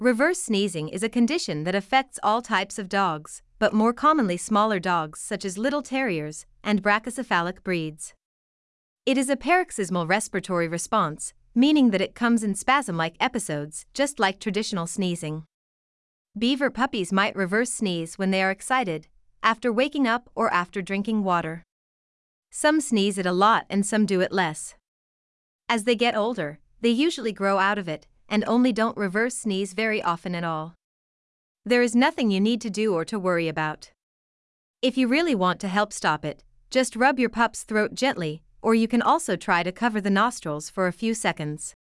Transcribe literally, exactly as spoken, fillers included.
Reverse sneezing is a condition that affects all types of dogs, but more commonly smaller dogs such as little terriers and brachycephalic breeds. It is a paroxysmal respiratory response, meaning that it comes in spasm-like episodes, just like traditional sneezing. Beaver puppies might reverse sneeze when they are excited, after waking up or after drinking water. Some sneeze it a lot and some do it less. As they get older, they usually grow out of it and only don't reverse sneeze very often at all. There is nothing you need to do or to worry about. If you really want to help stop it, just rub your pup's throat gently, or you can also try to cover the nostrils for a few seconds.